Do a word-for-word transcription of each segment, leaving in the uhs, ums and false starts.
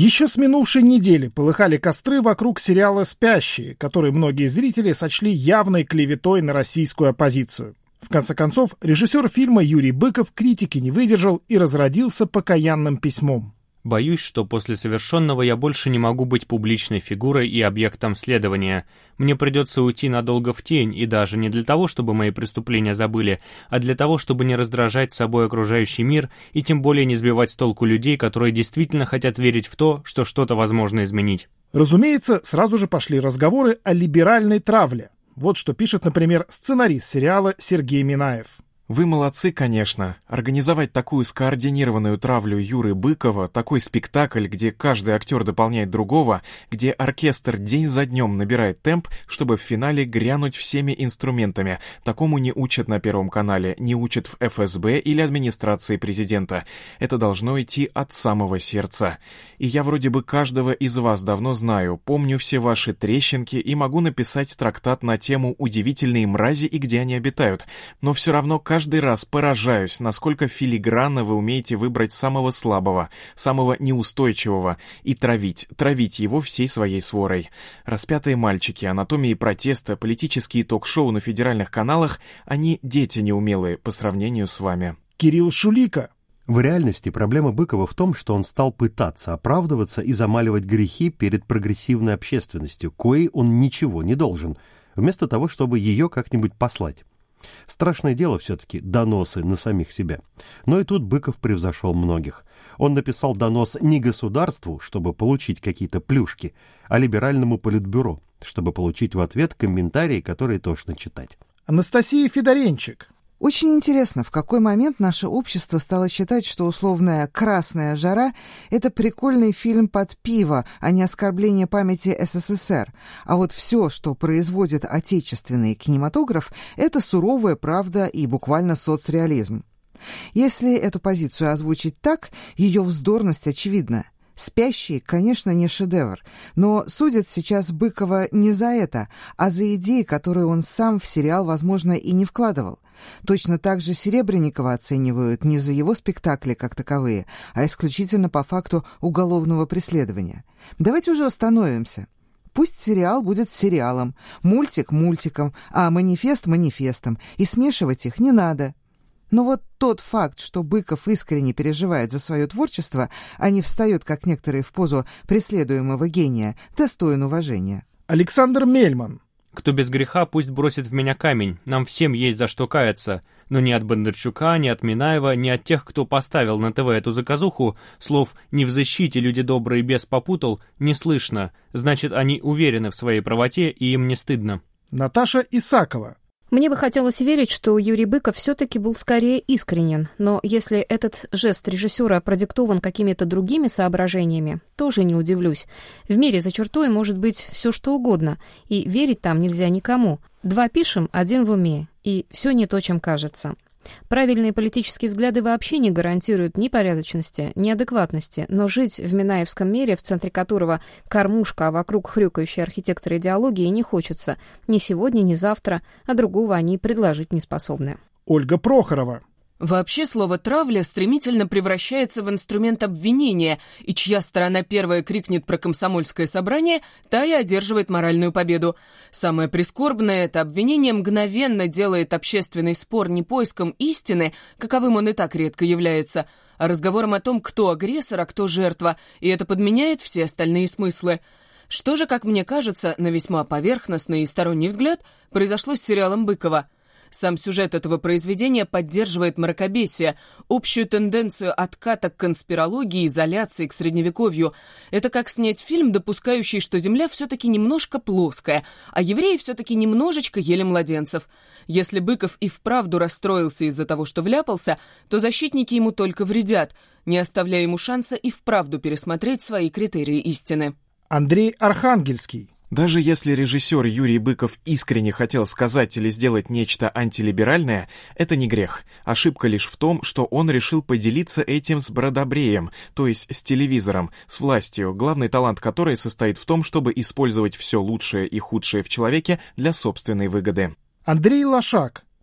Еще с минувшей недели полыхали костры вокруг сериала «Спящие», который многие зрители сочли явной клеветой на российскую оппозицию. В конце концов, режиссер фильма Юрий Быков критики не выдержал и разродился покаянным письмом. Боюсь, что после совершенного я больше не могу быть публичной фигурой и объектом следования. Мне придется уйти надолго в тень, и даже не для того, чтобы мои преступления забыли, а для того, чтобы не раздражать собой окружающий мир и тем более не сбивать с толку людей, которые действительно хотят верить в то, что что-то возможно изменить. Разумеется, сразу же пошли разговоры о либеральной травле. Вот что пишет, например, сценарист сериала Сергей Минаев. Вы молодцы, конечно. Организовать такую скоординированную травлю Юры Быкова, такой спектакль, где каждый актер дополняет другого, где оркестр день за днем набирает темп, чтобы в финале грянуть всеми инструментами. Такому не учат на Первом канале, не учат в эф эс бэ или администрации президента. Это должно идти от самого сердца. И я вроде бы каждого из вас давно знаю, помню все ваши трещинки и могу написать трактат на тему «Удивительные мрази и где они обитают». Но все равно каждый Каждый раз поражаюсь, насколько филигранно вы умеете выбрать самого слабого, самого неустойчивого и травить, травить его всей своей сворой. «Распятые мальчики», «Анатомии протеста», политические ток-шоу на федеральных каналах, они дети неумелые по сравнению с вами. Кирилл Шулика. В реальности проблема Быкова в том, что он стал пытаться оправдываться и замаливать грехи перед прогрессивной общественностью, коей он ничего не должен, вместо того, чтобы ее как-нибудь послать. Страшное дело все-таки доносы на самих себя. Но и тут Быков превзошел многих. Он написал донос не государству, чтобы получить какие-то плюшки, а либеральному политбюро, чтобы получить в ответ комментарии, которые тошно читать. Анастасия Федоренчик. Очень интересно, в какой момент наше общество стало считать, что условная «красная жара» — это прикольный фильм под пиво, а не оскорбление памяти эс эс эс эр. А вот все, что производит отечественный кинематограф, это суровая правда и буквально соцреализм. Если эту позицию озвучить так, ее вздорность очевидна. «Спящие», конечно, не шедевр, но судят сейчас Быкова не за это, а за идеи, которые он сам в сериал, возможно, и не вкладывал. Точно так же Серебренникова оценивают не за его спектакли как таковые, а исключительно по факту уголовного преследования. Давайте уже остановимся. Пусть сериал будет сериалом, мультик мультиком, а манифест манифестом, и смешивать их не надо. Но вот тот факт, что Быков искренне переживает за свое творчество, а не встает, как некоторые, в позу преследуемого гения, достоин уважения. Александр Мельман. Кто без греха, пусть бросит в меня камень. Нам всем есть за что каяться. Но ни от Бондарчука, ни от Минаева, ни от тех, кто поставил на ТВ эту заказуху, слов «не в защите, люди добрые, бес попутал» не слышно. Значит, они уверены в своей правоте, и им не стыдно. Наташа Исакова. Мне бы хотелось верить, что Юрий Быков все-таки был скорее искренен, но если этот жест режиссера продиктован какими-то другими соображениями, тоже не удивлюсь. В мире за чертой может быть все что угодно, и верить там нельзя никому. Два пишем, один в уме, и все не то, чем кажется. Правильные политические взгляды вообще не гарантируют ни порядочности, ни адекватности, но жить в минаевском мире, в центре которого кормушка, а вокруг хрюкающие архитекторы идеологии, не хочется ни сегодня, ни завтра, а другого они предложить не способны. Ольга Прохорова. Вообще слово «травля» стремительно превращается в инструмент обвинения, и чья сторона первая крикнет про комсомольское собрание, та и одерживает моральную победу. Самое прискорбное — это обвинение мгновенно делает общественный спор не поиском истины, каковым он и так редко является, а разговором о том, кто агрессор, а кто жертва, и это подменяет все остальные смыслы. Что же, как мне кажется, на весьма поверхностный и сторонний взгляд, произошло с сериалом Быкова. Сам сюжет этого произведения поддерживает мракобесие, общую тенденцию отката к конспирологии, изоляции, к средневековью. Это как снять фильм, допускающий, что Земля все-таки немножко плоская, а евреи все-таки немножечко ели младенцев. Если Быков и вправду расстроился из-за того, что вляпался, то защитники ему только вредят, не оставляя ему шанса и вправду пересмотреть свои критерии истины. Андрей Архангельский. Даже если режиссер Юрий Быков искренне хотел сказать или сделать нечто антилиберальное, это не грех. Ошибка лишь в том, что он решил поделиться этим с Бродобреем, то есть с телевизором, с властью, главный талант которой состоит в том, чтобы использовать все лучшее и худшее в человеке для собственной выгоды. Андрей Лошак.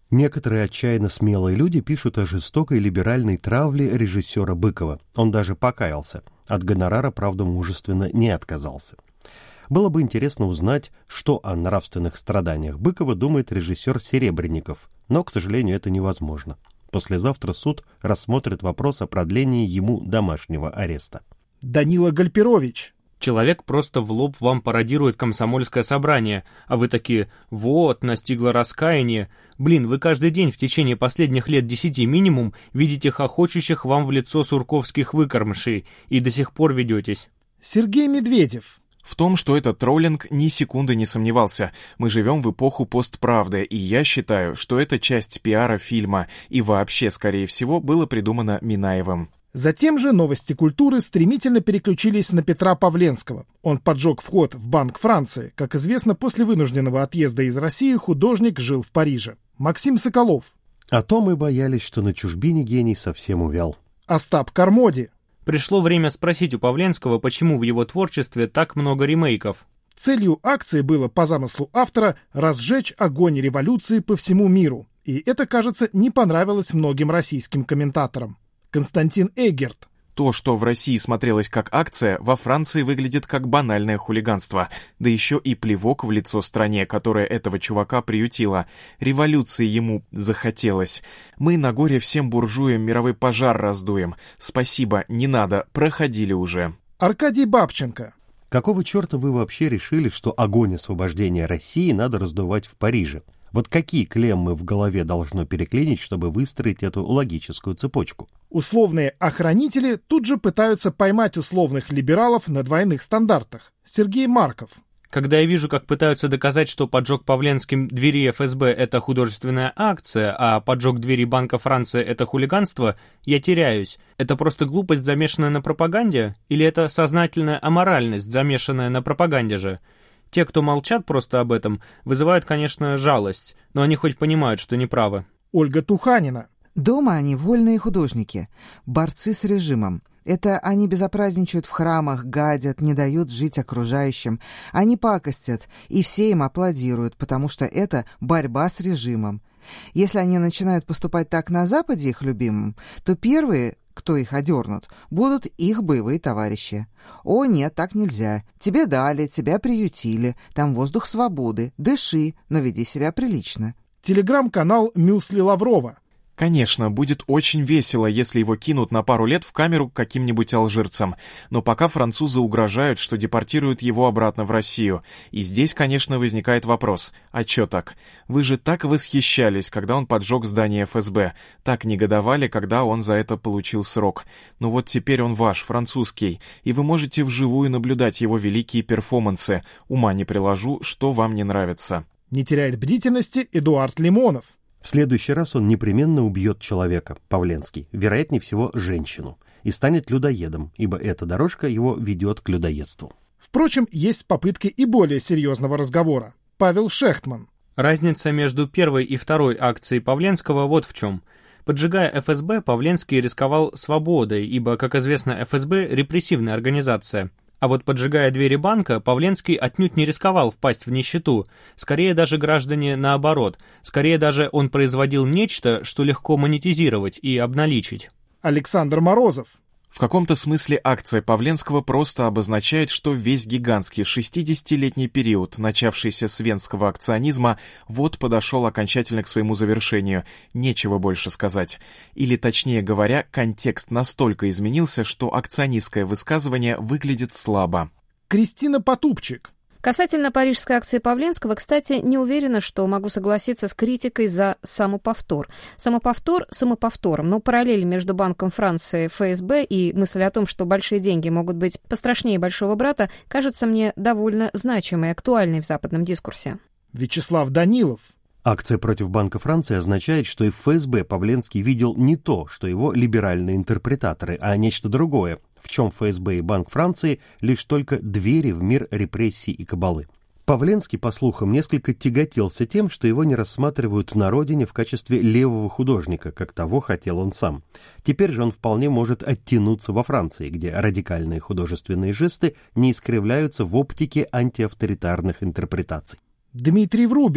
Некоторые отчаянно смелые люди пишут о жестокой либеральной травле режиссера Быкова. Он даже покаялся. От гонорара, правда, мужественно не отказался. Было бы интересно узнать, что о нравственных страданиях Быкова думает режиссер Серебренников, но, к сожалению, это невозможно. Послезавтра суд рассмотрит вопрос о продлении ему домашнего ареста. Данила Гальперович. Человек просто в лоб вам пародирует комсомольское собрание, а вы такие «вот, настигло раскаяние». Блин, вы каждый день в течение последних лет десяти минимум видите хохочущих вам в лицо сурковских выкормышей и до сих пор ведетесь. Сергей Медведев. В том, что это троллинг, ни секунды не сомневался. Мы живем в эпоху постправды, и я считаю, что это часть пиара фильма, и вообще, скорее всего, было придумано Минаевым. Затем же новости культуры стремительно переключились на Петра Павленского. Он поджег вход в Банк Франции. Как известно, после вынужденного отъезда из России художник жил в Париже. Максим Соколов. А то мы боялись, что на чужбине гений совсем увял. Остап Кармоди. Пришло время спросить у Павленского, почему в его творчестве так много ремейков. Целью акции было, по замыслу автора, разжечь огонь революции по всему миру. И это, кажется, не понравилось многим российским комментаторам. Константин Эггерт. То, что в России смотрелось как акция, во Франции выглядит как банальное хулиганство. Да еще и плевок в лицо стране, которая этого чувака приютила. Революции ему захотелось. Мы на горе всем буржуям мировой пожар раздуем. Спасибо, не надо, проходили уже. Аркадий Бабченко. Какого черта вы вообще решили, что огонь освобождения России надо раздувать в Париже? Вот какие клеммы в голове должно переклинить, чтобы выстроить эту логическую цепочку? Условные охранители тут же пытаются поймать условных либералов на двойных стандартах. Сергей Марков. Когда я вижу, как пытаются доказать, что поджог Павленским двери эф эс бэ – это художественная акция, а поджог двери Банка Франции – это хулиганство, я теряюсь. Это просто глупость, замешанная на пропаганде? Или это сознательная аморальность, замешанная на пропаганде же? Те, кто молчат просто об этом, вызывают, конечно, жалость, но они хоть понимают, что неправы. Ольга Туханина. Дома они вольные художники, борцы с режимом. Это они безобразничают в храмах, гадят, не дают жить окружающим. Они пакостят, и все им аплодируют, потому что это борьба с режимом. Если они начинают поступать так на Западе, их любимым, то первые, кто их одернут, будут их боевые товарищи. «О, нет, так нельзя. Тебе дали, тебя приютили. Там воздух свободы. Дыши, но веди себя прилично». Телеграм-канал «Мюсли Лаврова». Конечно, будет очень весело, если его кинут на пару лет в камеру к каким-нибудь алжирцам. Но пока французы угрожают, что депортируют его обратно в Россию. И здесь, конечно, возникает вопрос. А чё так? Вы же так восхищались, когда он поджег здание эф эс бэ. Так негодовали, когда он за это получил срок. Но вот теперь он ваш, французский. И вы можете вживую наблюдать его великие перформансы. Ума не приложу, что вам не нравится. Не теряет бдительности Эдуард Лимонов. В следующий раз он непременно убьет человека, Павленский, вероятнее всего женщину, и станет людоедом, ибо эта дорожка его ведет к людоедству. Впрочем, есть попытки и более серьезного разговора. Павел Шехтман. Разница между первой и второй акцией Павленского вот в чем. Поджигая эф эс бэ, Павленский рисковал свободой, ибо, как известно, эф эс бэ – репрессивная организация. А вот поджигая двери банка, Павленский отнюдь не рисковал впасть в нищету. Скорее даже граждане наоборот. Скорее даже он производил нечто, что легко монетизировать и обналичить. Александр Морозов. В каком-то смысле акция Павленского просто обозначает, что весь гигантский шестидесятилетний период, начавшийся с венского акционизма, вот подошел окончательно к своему завершению. Нечего больше сказать. Или, точнее говоря, контекст настолько изменился, что акционистское высказывание выглядит слабо. Кристина Потупчик. Касательно парижской акции Павленского, кстати, не уверена, что могу согласиться с критикой за самоповтор. Самоповтор самоповтором, но параллель между Банком Франции, эф эс бэ и мысль о том, что большие деньги могут быть пострашнее большого брата, кажется мне довольно значимой и актуальной в западном дискурсе. Вячеслав Данилов. Акция против Банка Франции означает, что эф эс бэ Павленский видел не то, что его либеральные интерпретаторы, а нечто другое, в чем эф эс бэ и Банк Франции лишь только двери в мир репрессий и кабалы. Павленский, по слухам, несколько тяготился тем, что его не рассматривают на родине в качестве левого художника, как того хотел он сам. Теперь же он вполне может оттянуться во Франции, где радикальные художественные жесты не искривляются в оптике антиавторитарных интерпретаций. Дмитрий Врубель.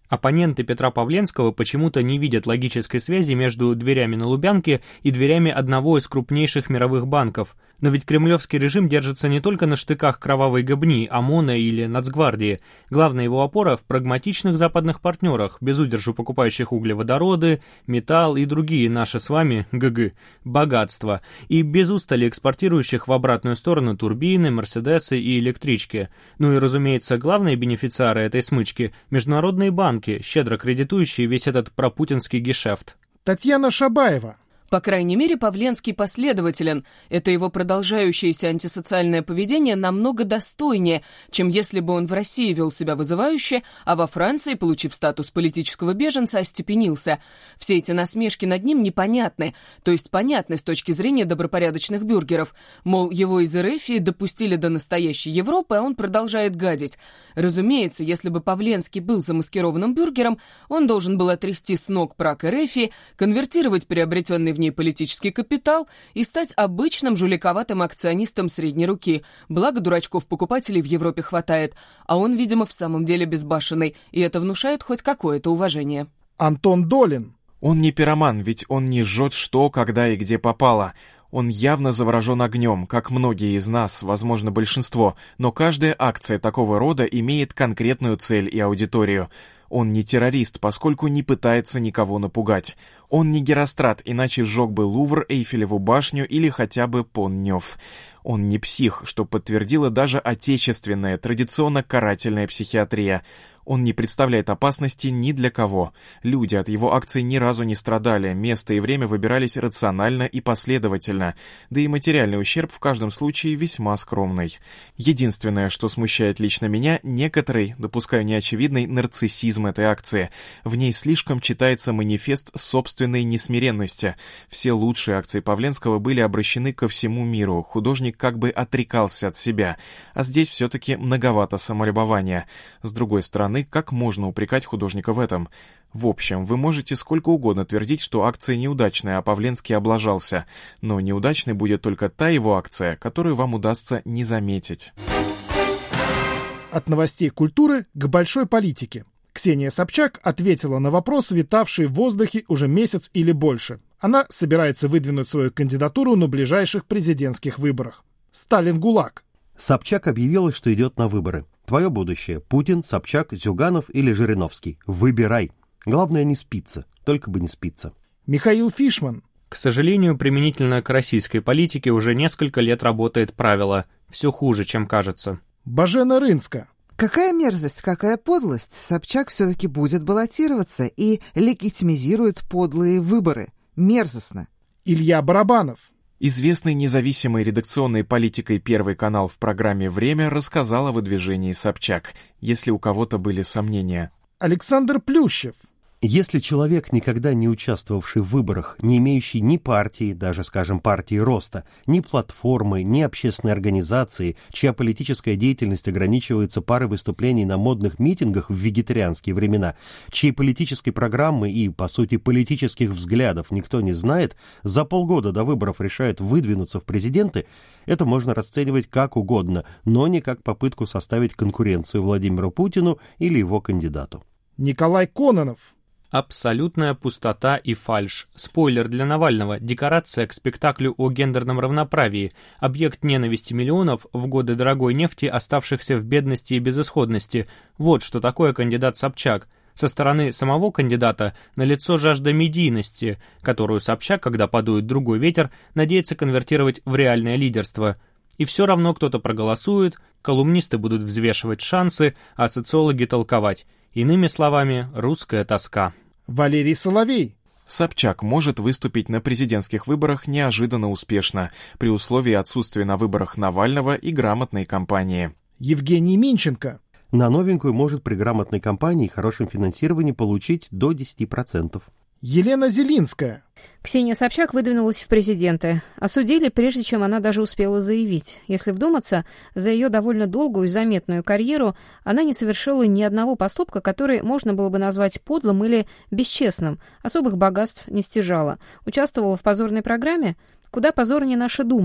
Оппоненты Петра Павленского почему-то не видят логической связи между дверями на Лубянке и дверями одного из крупнейших мировых банков. Но ведь кремлевский режим держится не только на штыках кровавой гобни, ОМОНа или Нацгвардии. Главная его опора в прагматичных западных партнерах, без удержу покупающих углеводороды, металл и другие наши с вами, ГГ, богатства, и без устали экспортирующих в обратную сторону турбины, мерседесы и электрички. Ну и, разумеется, главные бенефициары этой смычки – международные банки, щедро кредитующие весь этот пропутинский гешефт. Татьяна Шабаева. По крайней мере, Павленский последователен. Это его продолжающееся антисоциальное поведение намного достойнее, чем если бы он в России вел себя вызывающе, а во Франции, получив статус политического беженца, остепенился. Все эти насмешки над ним непонятны, то есть понятны с точки зрения добропорядочных бюргеров. Мол, его из РФ допустили до настоящей Европы, а он продолжает гадить. Разумеется, если бы Павленский был замаскированным бюргером, он должен был отрясти с ног праг РФ, конвертировать приобретенный в ней политический капитал и стать обычным жуликоватым акционистом средней руки, благо дурачков-покупателей в Европе хватает, а он, видимо, в самом деле безбашенный, и это внушает хоть какое-то уважение. Антон Долин. Он не пироман, ведь он не жжет что, когда и где попало. Он явно заворожен огнем, как многие из нас, возможно, большинство, но каждая акция такого рода имеет конкретную цель и аудиторию. Он не террорист, поскольку не пытается никого напугать. Он не Герострат, иначе сжег бы Лувр, Эйфелеву башню или хотя бы Пон-Нёв. Он не псих, что подтвердила даже отечественная, традиционно карательная психиатрия. Он не представляет опасности ни для кого. Люди от его акций ни разу не страдали, место и время выбирались рационально и последовательно, да и материальный ущерб в каждом случае весьма скромный. Единственное, что смущает лично меня, некоторый, допускаю неочевидный, нарциссизм этой акции. В ней слишком читается манифест собственной несмиренности. Все лучшие акции Павленского были обращены ко всему миру, художник как бы отрекался от себя, а здесь все-таки многовато самолюбования. С другой стороны, как можно упрекать художника в этом? В общем, вы можете сколько угодно твердить, что акция неудачная, а Павленский облажался, но неудачной будет только та его акция, которую вам удастся не заметить. От новостей культуры к большой политике. Ксения Собчак ответила на вопрос, витавший в воздухе уже месяц или больше. Она собирается выдвинуть свою кандидатуру на ближайших президентских выборах. Сталин-ГУЛАГ. Собчак объявила, что идет на выборы. Твое будущее. Путин, Собчак, Зюганов или Жириновский. Выбирай. Главное не спиться. Только бы не спиться. Михаил Фишман. К сожалению, применительно к российской политике уже несколько лет работает правило «все хуже, чем кажется». Божена Рынска. Какая мерзость, какая подлость. Собчак все-таки будет баллотироваться и легитимизирует подлые выборы. Мерзостно. Илья Барабанов. Известный независимой редакционной политикой Первый канал в программе «Время» рассказал о выдвижении Собчак, если у кого-то были сомнения. Александр Плющев. Если человек, никогда не участвовавший в выборах, не имеющий ни партии, даже, скажем, партии роста, ни платформы, ни общественной организации, чья политическая деятельность ограничивается парой выступлений на модных митингах в вегетарианские времена, чьей политической программы и, по сути, политических взглядов никто не знает, за полгода до выборов решает выдвинуться в президенты, это можно расценивать как угодно, но не как попытку составить конкуренцию Владимиру Путину или его кандидату. Николай Кононов. Абсолютная пустота и фальшь. Спойлер для Навального. Декорация к спектаклю о гендерном равноправии. Объект ненависти миллионов в годы дорогой нефти, оставшихся в бедности и безысходности. Вот что такое кандидат Собчак. Со стороны самого кандидата налицо жажда медийности, которую Собчак, когда подует другой ветер, надеется конвертировать в реальное лидерство. И все равно кто-то проголосует, колумнисты будут взвешивать шансы, а социологи толковать. Иными словами, русская тоска. Валерий Соловей. Собчак может выступить на президентских выборах неожиданно успешно, при условии отсутствия на выборах Навального и грамотной кампании. Евгений Минченко. На новенькую может при грамотной кампании и хорошем финансировании получить до десяти процентов. Елена Зелинская. Ксения Собчак выдвинулась в президенты. Осудили, прежде чем она даже успела заявить. Если вдуматься, за ее довольно долгую и заметную карьеру она не совершила ни одного поступка, который можно было бы назвать подлым или бесчестным. Особых богатств не стяжала. Участвовала в позорной программе? Куда позорнее наша Дума.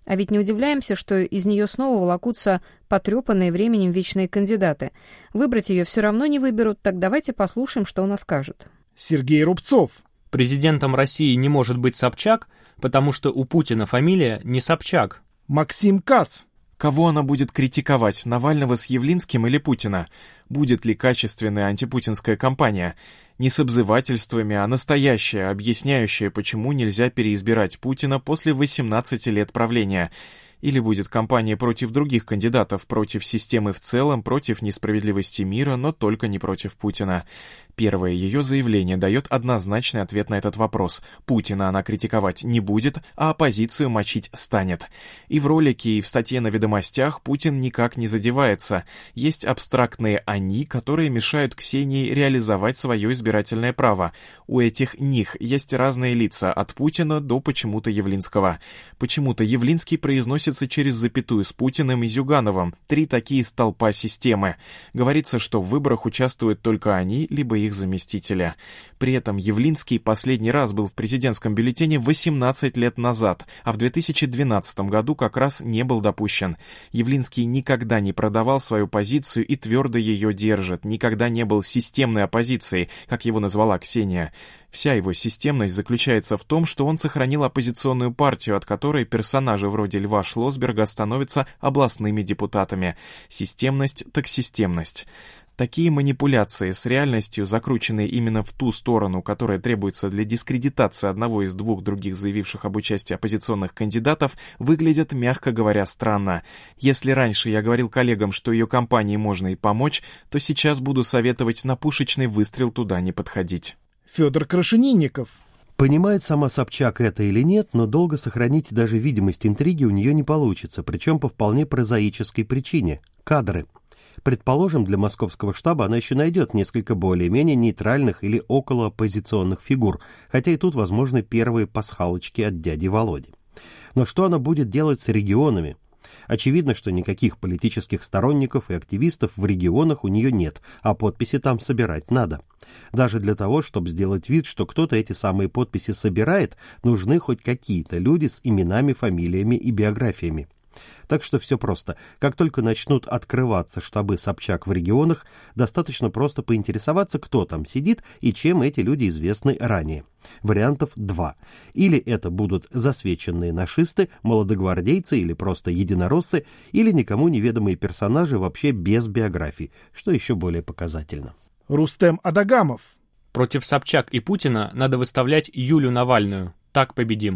А ведь не удивляемся, что из нее снова волокутся потрепанные временем вечные кандидаты. Выбрать ее все равно не выберут, так давайте послушаем, что она скажет. Сергей Рубцов. Президентом России не может быть Собчак, потому что у Путина фамилия не Собчак. Максим Кац. Кого она будет критиковать, Навального с Явлинским или Путина? Будет ли качественная антипутинская кампания? Не с обзывательствами, а настоящая, объясняющая, почему нельзя переизбирать Путина после восемнадцати лет правления. Или будет кампания против других кандидатов, против системы в целом, против несправедливости мира, но только не против Путина. Первое ее заявление дает однозначный ответ на этот вопрос. Путина она критиковать не будет, а оппозицию мочить станет. И в ролике, и в статье на «Ведомостях» Путин никак не задевается. Есть абстрактные «они», которые мешают Ксении реализовать свое избирательное право. У этих «них» есть разные лица, от Путина до почему-то Явлинского. Почему-то Явлинский произносится через запятую с Путиным и Зюгановым. Три такие столпа системы. Говорится, что в выборах участвуют только они, либо их заместителя. При этом Явлинский последний раз был в президентском бюллетене восемнадцать лет назад, а в две тысячи двенадцатом году как раз не был допущен. Явлинский никогда не продавал свою позицию и твердо ее держит, никогда не был системной оппозицией, как его назвала Ксения. Вся его системность заключается в том, что он сохранил оппозиционную партию, от которой персонажи вроде Льва Шлосберга становятся областными депутатами. Системность так системность. Такие манипуляции с реальностью, закрученные именно в ту сторону, которая требуется для дискредитации одного из двух других заявивших об участии оппозиционных кандидатов, выглядят, мягко говоря, странно. Если раньше я говорил коллегам, что ее кампании можно и помочь, то сейчас буду советовать на пушечный выстрел туда не подходить. Федор Крашенинников. Понимает сама Собчак это или нет, но долго сохранить даже видимость интриги у нее не получится, причем по вполне прозаической причине – кадры. Предположим, для московского штаба она еще найдет несколько более-менее нейтральных или околооппозиционных фигур, хотя и тут возможны первые пасхалочки от дяди Володи. Но что она будет делать с регионами? Очевидно, что никаких политических сторонников и активистов в регионах у нее нет, а подписи там собирать надо. Даже для того, чтобы сделать вид, что кто-то эти самые подписи собирает, нужны хоть какие-то люди с именами, фамилиями и биографиями. Так что все просто. Как только начнут открываться штабы Собчак в регионах, достаточно просто поинтересоваться, кто там сидит и чем эти люди известны ранее. Вариантов два. Или это будут засвеченные нашисты, молодогвардейцы или просто единороссы, или никому неведомые персонажи вообще без биографий, что еще более показательно. Рустем Адагамов. Против Собчак и Путина надо выставлять Юлю Навальную. Так победим.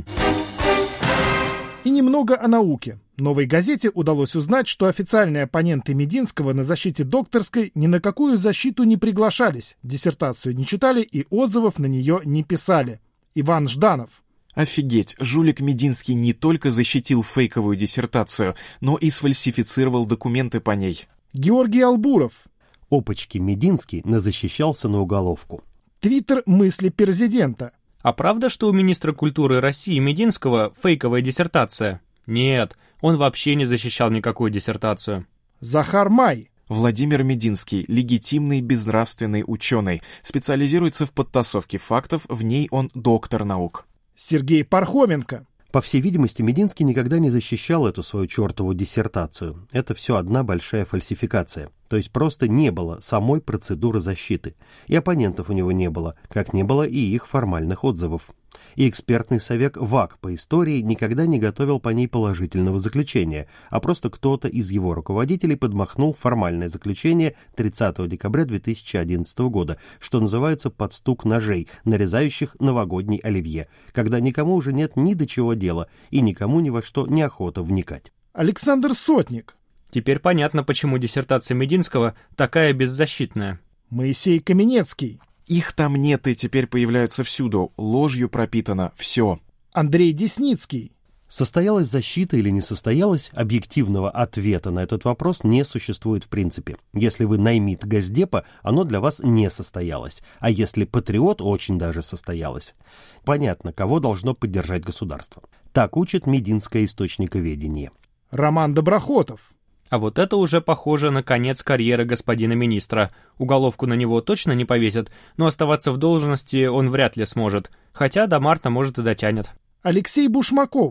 И немного о науке. «Новой газете» удалось узнать, что официальные оппоненты Мединского на защите докторской ни на какую защиту не приглашались, диссертацию не читали и отзывов на нее не писали. Иван Жданов. Офигеть, жулик Мединский не только защитил фейковую диссертацию, но и сфальсифицировал документы по ней. Георгий Албуров. Опачки, Мединский назащищался на уголовку. Твиттер «Мысли президента». А правда, что у министра культуры России Мединского фейковая диссертация? Нет, он вообще не защищал никакую диссертацию. Захар Май. Владимир Мединский – легитимный безнравственный ученый, специализируется в подтасовке фактов, в ней он доктор наук. Сергей Пархоменко. По всей видимости, Мединский никогда не защищал эту свою чертову диссертацию. Это все одна большая фальсификация. То есть просто не было самой процедуры защиты. И оппонентов у него не было, как не было и их формальных отзывов. И экспертный совет ВАК по истории никогда не готовил по ней положительного заключения, а просто кто-то из его руководителей подмахнул формальное заключение тридцатого декабря две тысячи одиннадцатого года, что называется «под стук ножей, нарезающих новогодний оливье», когда никому уже нет ни до чего дела и никому ни во что неохота вникать. Александр Сотник. Теперь понятно, почему диссертация Мединского такая беззащитная. Моисей Каменецкий. Их там нет и теперь появляются всюду. Ложью пропитано все. Андрей Десницкий. Состоялась защита или не состоялась, объективного ответа на этот вопрос не существует в принципе. Если вы наймит Госдепа, оно для вас не состоялось. А если патриот, очень даже состоялось. Понятно, кого должно поддержать государство. Так учит Мединское источниковедение. Роман Доброхотов. А вот это уже похоже на конец карьеры господина министра. Уголовку на него точно не повесят, но оставаться в должности он вряд ли сможет. Хотя до марта, может, и дотянет. Алексей Бушмаков.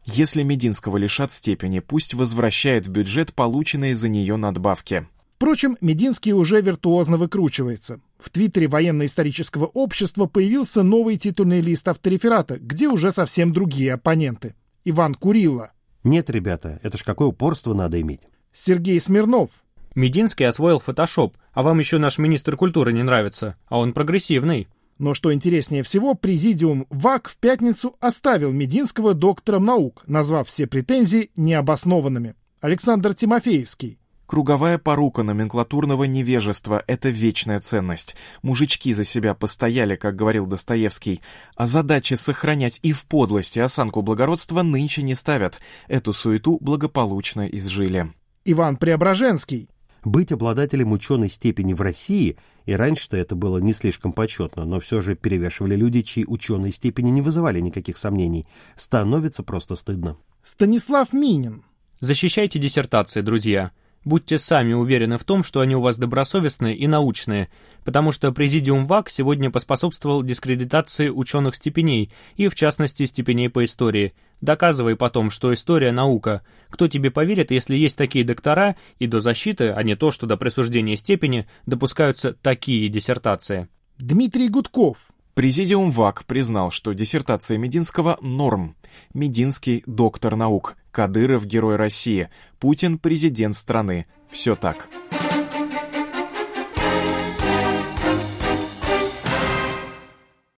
Если Мединского лишат степени, пусть возвращает в бюджет полученные за нее надбавки. Впрочем, Мединский уже виртуозно выкручивается. В твиттере военно-исторического общества появился новый титульный лист автореферата, где уже совсем другие оппоненты. Иван Курило. Нет, ребята, это ж какое упорство надо иметь. Сергей Смирнов. Мединский освоил фотошоп, а вам еще наш министр культуры не нравится, а он прогрессивный. Но что интереснее всего, президиум ВАК в пятницу оставил Мединского доктором наук, назвав все претензии необоснованными. Александр Тимофеевский. Круговая порука номенклатурного невежества — это вечная ценность. Мужички за себя постояли, как говорил Достоевский, а задачи сохранять и в подлости осанку благородства нынче не ставят. Эту суету благополучно изжили. Иван Преображенский. Быть обладателем ученой степени в России, и раньше-то это было не слишком почетно, но все же перевешивали люди, чьи ученые степени не вызывали никаких сомнений, становится просто стыдно. Станислав Минин. Защищайте диссертации, друзья. Будьте сами уверены в том, что они у вас добросовестные и научные, потому что Президиум ВАК сегодня поспособствовал дискредитации ученых степеней, и в частности степеней по истории. Доказывай потом, что история — наука. Кто тебе поверит, если есть такие доктора, и до защиты, а не то, что до присуждения степени, допускаются такие диссертации? Дмитрий Гудков. Президиум ВАК признал, что диссертация Мединского — норм. Мединский — доктор наук. Кадыров — герой России. Путин — президент страны. Все так.